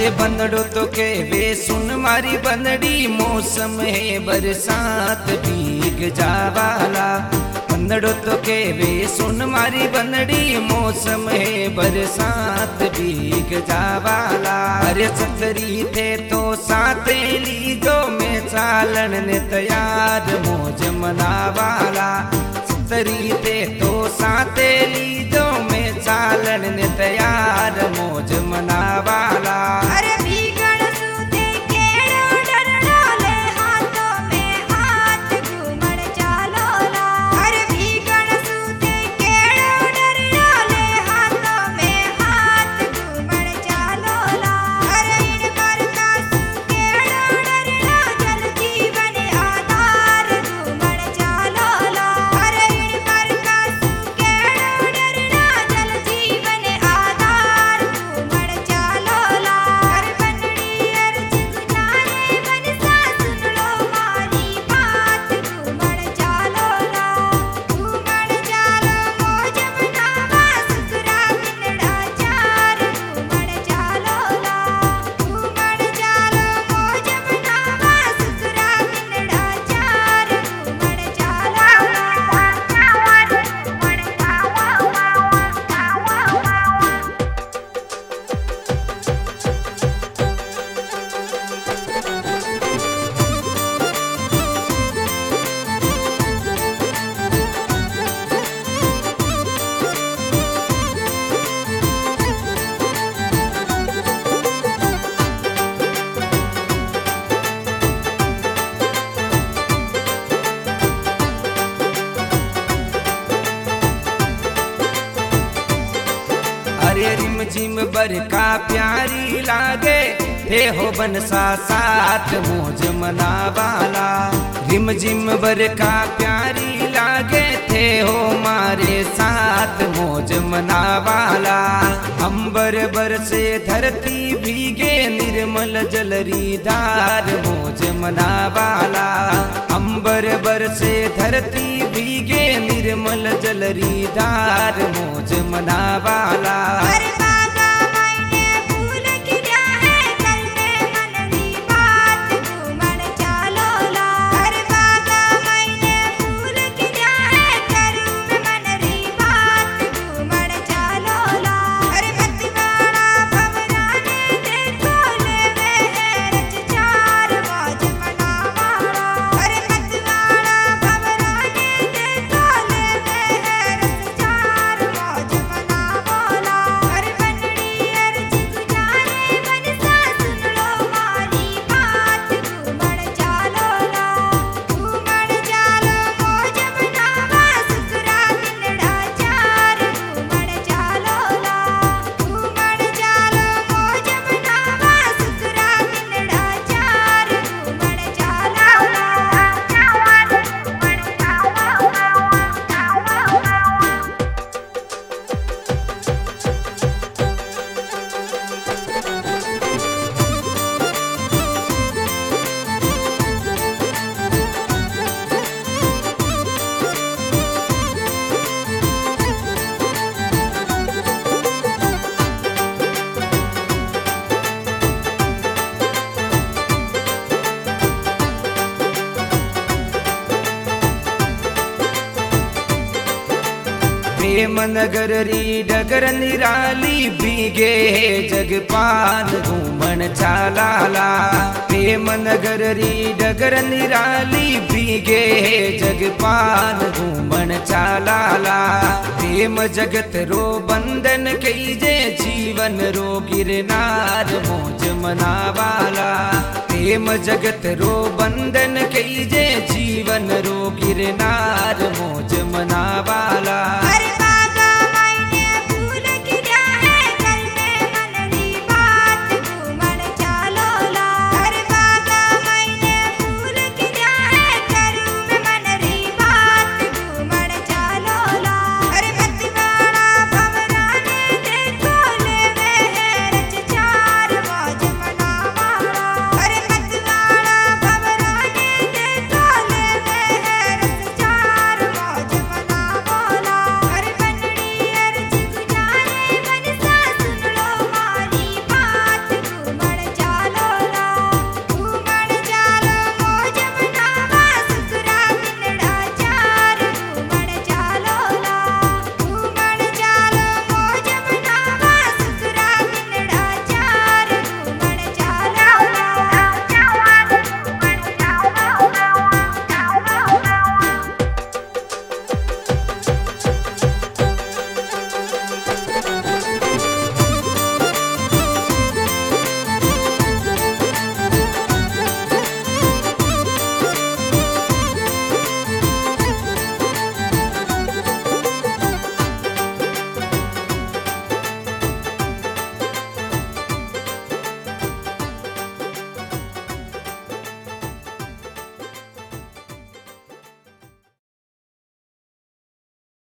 अरे बंदड़ो तो के वे सुन मारी बंदड़ी, मौसम है बरसात भीग जावाला। बंदड़ो तो के वे सुन मारी बंदड़ी, मौसम है बरसात भीग जावाला। अरे सतरी थे तो साथे लीजो में चालन ने तैयार मौज मनावाला। सतरी थे तो साथे लीजो में चालन ने तैयार मौज मनावाला। अरे भीगण सूते केड़ो डरड़ो ले हाथों में हाथ घूमण चालोला। अरे भीगण सूते केड़ो डरड़ो ले हाथों में हाथ घूमण चालोला। अरे इन पर कासू केड़ो डरड़ो जल जीवन आधार घूमण चालोला। अरे इन पर कासू केड़ो डरड़ो जल जीवन आधार घूमण चालोला। अरे बंदड़ी अर्ज गुजारे बनसा सुन लो मारी बात घूमण चालोला। घूमण चालो मौज मनावा ससुरा बिनड़ा चार घूमण चालोला। घूमण चालो मौज मनावा ससुरा बिनड़ा चार घूमण चालोला। अरे रिम झिम बरका प्यारी लागे, हे हो बनसा साथ मौज मनावाला। रिम झिम बरका प्यारी लागे, थे हो मारे साथ मौज मनावाला। अंबर बरसे धरती भीगे, निर्मल जलरी धार मौज मनावाला। अंबर बरसे धरती भीगे, निर्मल जलरी धार मौज मनावाला। अरे बागा मैंने फूल खिला है, कल में मनरी बात घूमण चालोला। अरे बागा मैंने फूल खिला है, करू में मनरी बात घूमण चालोला। अरे मतवाड़ा भवराने देखो लेवे है रच चार मौज मनावाड़ा। अरे मतवाड़ा भवराने देखो लेवे है रच चार मौज मनावाड़ा। अरे बंदड़ी अर्ज गुजारे बनसा सुन लो मारी बात घूमण चालोला। घूमण चालो मौज मनावा ससुरा बिनड़ा चार घूमण चालोला। घूमण चालो मौज मनावा ससुरा बिनड़ा चार घूमण चालोला। प्रेम नगर री डगर निराली, भीगे जगपान घूमण चालाला। प्रेम नगर री डगर निराली, भीगे जगपान घूमण चालाला। प्रेम जगत रो बंधन कईजे, जीवन रो गिरनार मौज मनावाला। प्रेम जगत रो बंधन कईजे, जीवन रो गिरनार मौज मनावाला। अरे